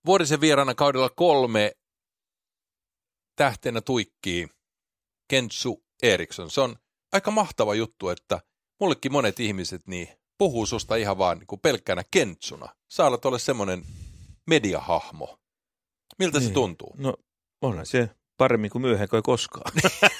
Vuorisen vieraana kaudella 3 tähtenä tuikkii Kentsu Eriksson. Se on aika mahtava juttu, että mullekin monet ihmiset niin puhuu susta ihan vaan niin kuin pelkkänä Kentsuna. Sä alat olla semmoinen mediahahmo. Miltä se tuntuu? No onhan se paremmin kuin myöhemmin kuin koskaan.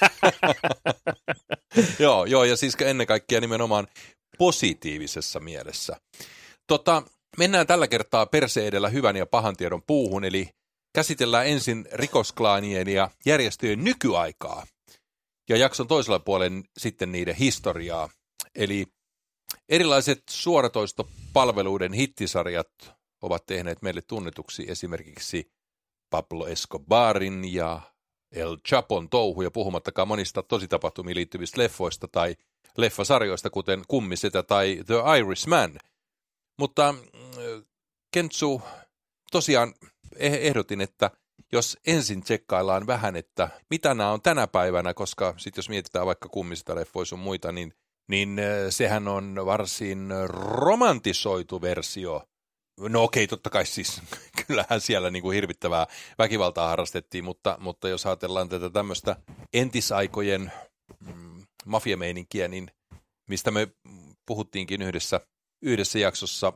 Joo, ja siis ennen kaikkea nimenomaan positiivisessa mielessä. Mennään tällä kertaa perseen edellä hyvän ja pahan tiedon puuhun, eli käsitellään ensin rikosklaanien ja järjestöjen nykyaikaa ja jakson toisella puolen sitten niiden historiaa. Eli erilaiset suoratoistopalveluiden hittisarjat ovat tehneet meille tunnetuksi esimerkiksi Pablo Escobarin ja El Chapon touhuja, puhumattakaan monista tositapahtumiin liittyvistä leffoista tai leffasarjoista, kuten Kummisetä tai The Irishman. Mutta Kentsu, tosiaan ehdotin, että jos ensin tsekkaillaan vähän, että mitä nämä on tänä päivänä, koska sitten jos mietitään vaikka Kummisetä leffoja sun muita, niin sehän on varsin romantisoitu versio. No okei, totta kai siis kyllähän siellä niin kuin hirvittävää väkivaltaa harrastettiin, mutta jos ajatellaan tätä tämmöistä entisaikojen mafiameininkiä, niin mistä me puhuttiinkin yhdessä jaksossa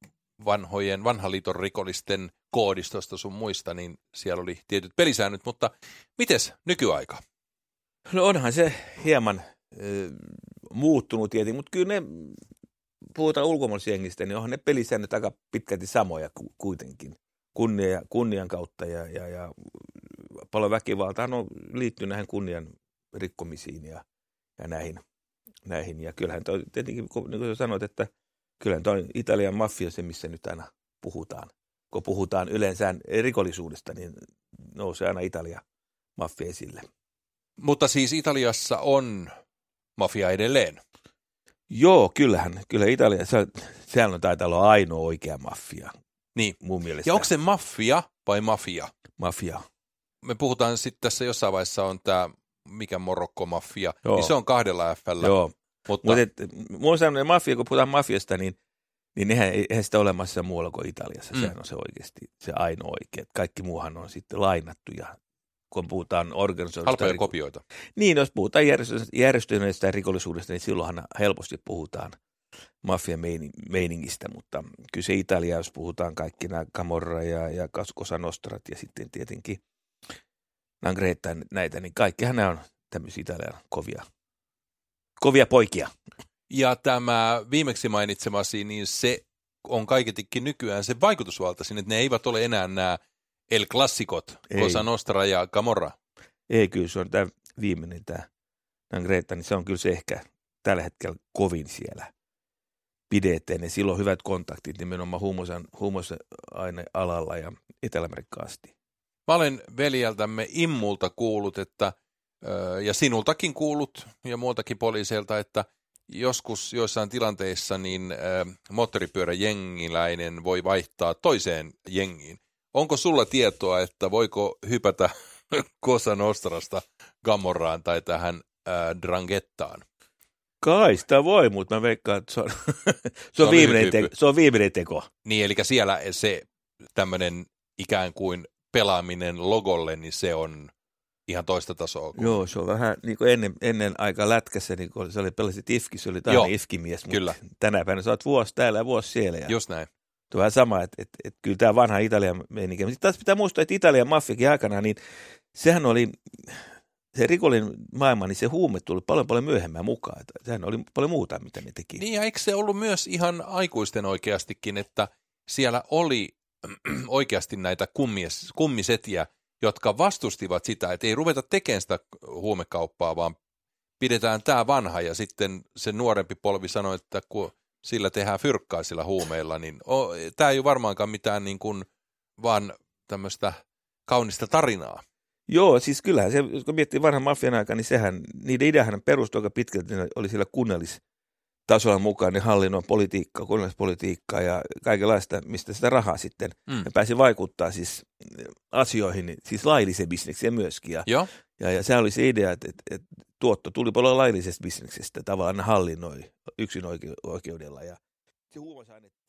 vanhan liiton rikollisten koodistosta sun muista, niin siellä oli tietyt pelisäännöt, mutta mites nykyaika? No onhan se hieman muuttunut tietenkin, mutta kyllä ne, puhutaan ulkomaalaisjengistä, niin onhan ne pelisäännöt aika pitkälti samoja kuitenkin. Kunnian kautta ja paljon väkivaltaa on liittynyt näihin kunnian rikkomisiin ja näihin. Ja kyllähän toi, tietenkin, niin kuin sanoit, että kyllähän toi Italian mafia se, missä nyt aina puhutaan. Kun puhutaan yleensä rikollisuudesta, niin nousee aina Italia mafia esille. Mutta siis Italiassa on mafia edelleen. Joo, kyllä Italia, sehän on taitaa olla ainoa oikea mafia. Niin. Mun mielestä. Ja onko se mafia vai mafia? Mafia. Me puhutaan sitten tässä jossain vaiheessa on tämä, mikä Morokko-mafia, niin se on 2 F:llä. Joo, mutta mulla on sellainen mafia, kun puhutaan mafiasta, niin eihän sitä olemassa muualla kuin Italiassa. Sehän on se oikeasti se ainoa oikea. Kaikki muuhan on sitten lainattu ja kun puhutaan organisoidusta. Halpoja kopioita. Niin, jos puhutaan järjestäytyneestä rikollisuudesta, niin silloinhan helposti puhutaan mafia-meiningistä, mutta kyllä se Italia, jos puhutaan kaikki nämä Camorra ja Cosa Nostrat ja sitten tietenkin Nangretta näitä, niin kaikkihan nämä on tämmöisiä Italian kovia poikia. Ja tämä viimeksi mainitsemasi, niin se on kaiketikin nykyään se vaikutusvaltaisin, että ne eivät ole enää nämä El Clasicot, Cosa Nostra ja Camorra. Ei, kyllä se on tämä viimeinen, tämä Nangretta, niin se on kyllä se ehkä tällä hetkellä kovin siellä pidetään. Ja sillä on hyvät kontaktit nimenomaan huumausainealalla ja Etelä-Amerikkaan asti. Mä olen veljeltämme Immulta kuullut, ja sinultakin kuullut ja muiltakin poliiseilta, että joskus joissain tilanteissa niin moottoripyöräjengiläinen voi vaihtaa toiseen jengiin. Onko sulla tietoa, että voiko hypätä Cosa Nostrasta Camorraan tai tähän Dranghettaan? Kai sitä voi, mutta mä veikkaan, että se on viimeinen teko. Niin, eli siellä se tämmöinen ikään kuin pelaaminen logolle, niin se on ihan toista tasoa. Joo, se on vähän niin kuin ennen aikaa lätkässä, niin kun se oli pelasit IFKI, se oli taas IFKI-mies, mutta tänä päivänä sä oot vuosi täällä ja vuosi siellä. Ja just näin. Tuo vähän sama, että kyllä tämä vanha Italian meininki. Mutta taas pitää muistaa, että Italian mafiakin aikana, niin sehän oli, se rikollinen maailma, niin se huume tuli paljon myöhemmän mukaan. Että sehän oli paljon muuta, mitä ne teki. Niin ja eikö se ollut myös ihan aikuisten oikeastikin, että siellä oli oikeasti näitä kummisetiä, jotka vastustivat sitä, että ei ruveta tekemään sitä huumekauppaa, vaan pidetään tämä vanha ja sitten se nuorempi polvi sanoi, että kun sillä tehdään fyrkkaa sillä huumeilla, niin tämä ei ole varmaankaan mitään niin kuin vaan tämmöistä kaunista tarinaa. Joo, siis kyllähän se, kun miettii vanhan mafian aikaa, niin niiden ideahan perustui aika pitkälti, ne oli siellä kunnallistasolla mukaan, niin hallinnon politiikkaa, kunnallispolitiikkaa ja kaikenlaista, mistä sitä rahaa sitten. Ne pääsi vaikuttaa siis asioihin, siis lailliseen bisnekseen myöskin. Ja se oli se idea, että tuotto tuli paljon laillisesta bisneksestä, tavallaan ne hallinnoi yksin oikeudella. Ja se huumausaine